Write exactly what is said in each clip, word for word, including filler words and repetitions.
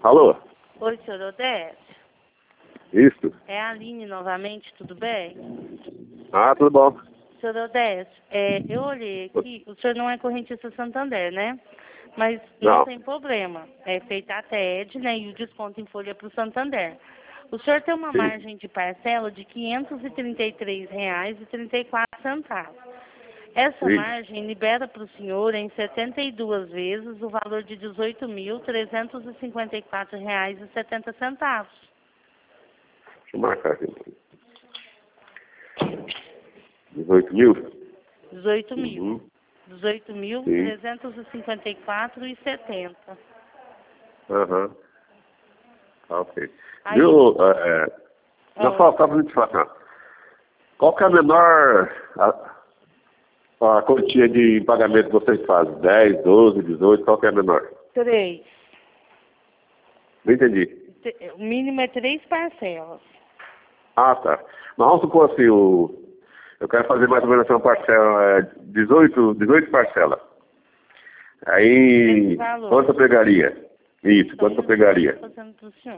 Alô? Oi, senhor Odécio. Isso. É a Aline novamente, tudo bem? Ah, tudo bom. Senhor Odécio, é, eu olhei aqui, o senhor não é correntista Santander, né? Mas não, Não. tem problema. É feita a T E D, né? E o desconto em folha para o Santander. O senhor tem uma Sim. margem de parcela de quinhentos e trinta e três reais e trinta e quatro centavos. Essa Sim. margem libera para o senhor em setenta e duas vezes o valor de dezoito mil trezentos e cinquenta e quatro reais e setenta centavos. Deixa eu marcar aqui. dezoito mil? dezoito mil. Uhum. dezoito mil trezentos e cinquenta e quatro e setenta. Aham. Tá, ok. Aí, Viu? É... Não, ó, só, só pra gente falar. Qual que é a menor a, a quantia de pagamento que vocês fazem? dez, doze, dezoito, qual que é a menor? três. Não entendi. Te- O mínimo é três parcelas. Ah, tá. Mas vamos supor assim, o... eu quero fazer mais ou menos uma parcela, é, dezoito, dezoito parcelas. Aí, Esse valor. quanto eu pegaria? Isso, Então, quanto eu pegaria? fazendo pro senhor.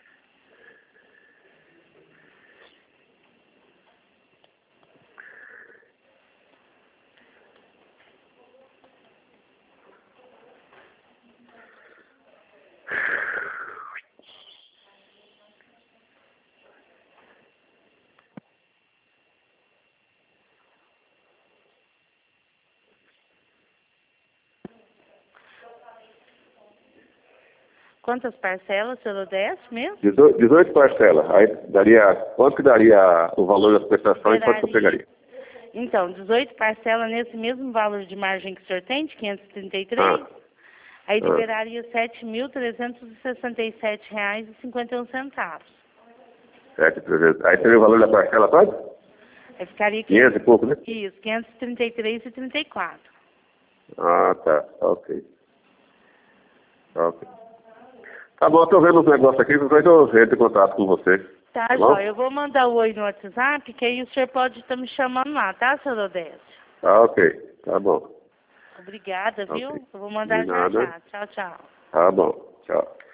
Quantas parcelas, senhor Odécio, mesmo? dezoito, dezoito parcelas. Aí daria, quanto que daria o valor das prestações, quanto que eu pegaria? Então, dezoito parcelas nesse mesmo valor de margem que o senhor tem, de quinhentos e trinta e três, Ah, aí ah. liberaria sete mil trezentos e sessenta e sete reais e cinquenta e um centavos. sete, trezentos. Aí seria o valor da parcela toda? Aí ficaria quinhentos e pouco, né? isso, quinhentos e trinta e três e trinta e quatro. Ah, tá. Ok. Ok. Tá bom, eu tô vendo os negócios aqui, depois eu entro em contato com você. Tá, Tá Jó, bom? eu vou mandar o oi no WhatsApp, que aí o senhor pode estar me chamando lá, tá, senhor Odécio? Tá, ok. Tá bom. Obrigada, Ok. viu? Eu vou De mandar já nada. já. Tchau, tchau. Tá bom. Tchau.